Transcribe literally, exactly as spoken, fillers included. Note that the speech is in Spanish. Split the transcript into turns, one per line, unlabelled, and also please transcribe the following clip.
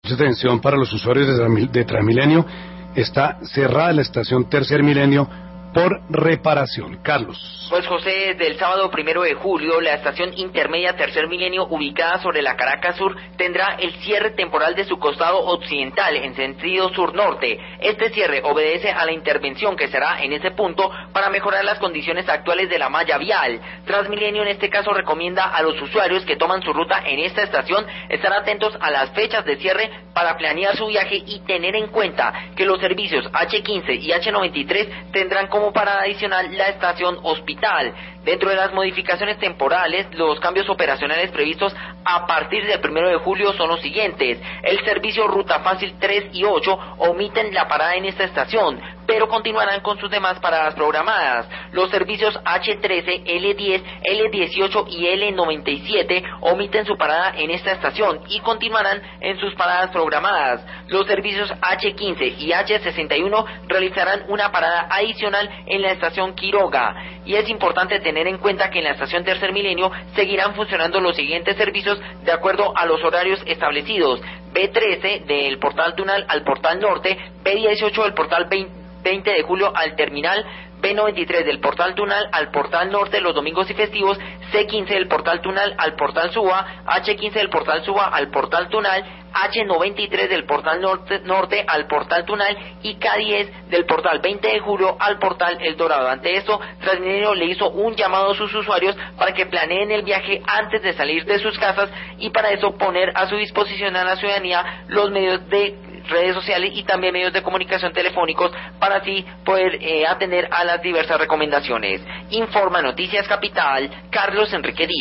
Atención para los usuarios de, Transmil- de Transmilenio, está cerrada la estación Tercer Milenio por reparación. Carlos.
Pues José, desde el sábado primero de julio, la estación intermedia Tercer Milenio, ubicada sobre la Caracas Sur, tendrá el cierre temporal de su costado occidental en sentido sur-norte. Este cierre obedece a la intervención que será en ese punto para mejorar las condiciones actuales de la malla vial. Transmilenio en este caso recomienda a los usuarios que toman su ruta en esta estación estar atentos a las fechas de cierre para planear su viaje y tener en cuenta que los servicios hache quince y hache noventa y tres tendrán como parada adicional la estación Hospital. Dentro de las modificaciones temporales, los cambios operacionales previstos a partir del primero de julio son los siguientes. El servicio Ruta Fácil tres y ocho omiten la parada en esta estación, pero continuarán con sus demás paradas programadas. Los servicios hache trece, ele diez, ele dieciocho y ele noventa y siete omiten su parada en esta estación y continuarán en sus paradas programadas. Los servicios hache quince y hache sesenta y uno realizarán una parada adicional en la estación Quiroga. Y es importante tener en cuenta que en la estación Tercer Milenio seguirán funcionando los siguientes servicios de acuerdo a los horarios establecidos: be trece del portal Tunal al portal norte, be dieciocho del portal veinte de julio al terminal, be noventa y tres del portal Tunal al portal norte los domingos y festivos, ce quince del portal Tunal al portal Suba, hache quince del portal Suba al portal Tunal, hache noventa y tres del portal norte, norte al portal Tunal y ka diez del portal veinte de julio al portal El Dorado. Ante esto, Transmilenio le hizo un llamado a sus usuarios para que planeen el viaje antes de salir de sus casas y para eso poner a su disposición a la ciudadanía los medios de redes sociales y también medios de comunicación telefónicos para así poder eh, atender a las diversas recomendaciones. Informa Noticias Capital, Carlos Enrique Díaz.